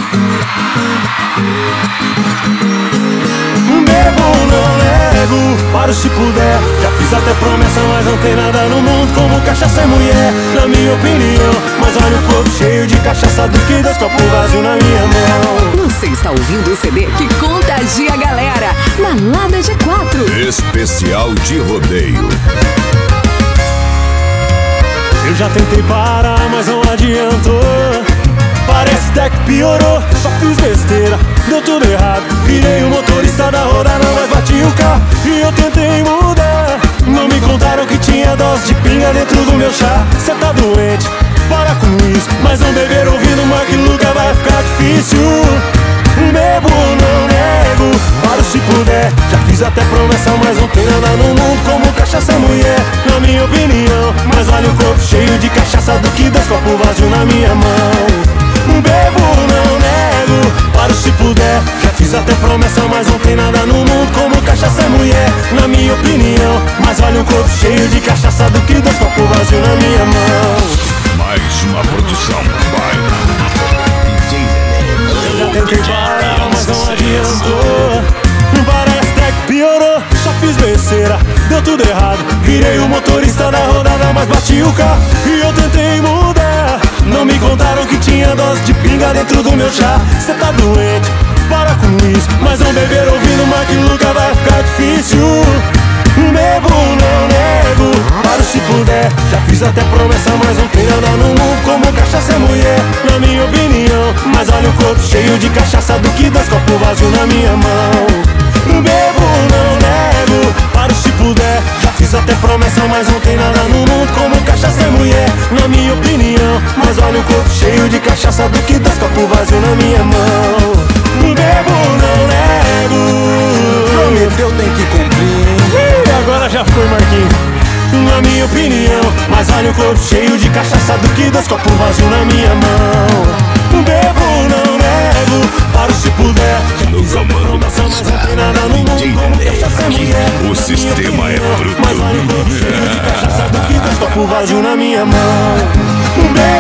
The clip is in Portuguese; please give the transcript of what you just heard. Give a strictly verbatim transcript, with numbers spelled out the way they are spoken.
Bebo, não nego, paro se puder. Já fiz até promessa, mas não tem nada no mundo como cachaça e mulher, na minha opinião. Mas olha o corpo cheio de cachaça do que dois copos vazios na minha mão. Você está ouvindo o C D que contagia a galera, Balada G quatro. Especial de rodeio. Eu já tentei parar, mas não adiantou. Parece até que piorou. Só fiz besteira, deu tudo errado. Virei o motorista da rodada, mas bati o carro e eu tentei mudar. Não me contaram que tinha dose de pinga dentro do meu chá. Cê tá doente, para com isso. Mas não beber ouvindo Mark Lucas vai ficar difícil. Bebo, não nego, paro se puder. Já fiz até promessa, mas não tem nada no mundo como cachaça e mulher, na minha opinião. Mas olha o corpo cheio de cachaça do que dois copos vazios na minha mão. Bebo, não nego, paro se puder. Já fiz até promessa, mas não tem nada no mundo como cachaça e mulher, na minha opinião. Mas olha o corpo cheio de cachaça do que dois copos vazios na minha mão. Mais uma produção by Eu já tentei parar, mas não adiantou. Parece até que piorou. Só fiz besteira, deu tudo errado. Virei o motorista da rodada, mas bati o carro e eu tentei mudar. Não me contaram que tinha dose de pinga dentro do meu chá. Cê tá doente, para com isso. Mas não beber ouvindo Mark Lucas vai ficar difícil. Bebo, não nego, paro se puder. Já fiz até promessa, mas não tem nada no mundo como cachaça e mulher, na minha opinião. Mas olha o corpo cheio de cachaça do que dois copos vazios na minha mão. Bebo, não nego, paro se puder. Já fiz até promessa, mas não tem nada no mundo como cachaça e mulher, na minha opinião. Mas olha o corpo cheio de cachaça do que dois copos vazios na minha mão. Bebo, não nego, prometeu, tem que cumprir. E agora já foi, Marquinhos, na minha opinião. Mas olha o corpo cheio de cachaça do que dois copos vazios na minha mão. Bebo, não nego, paro se puder. No comando da Aqui o sistema é bruto. Mas olha o corpo cheio de cachaça do que dois copos vazios na minha mão.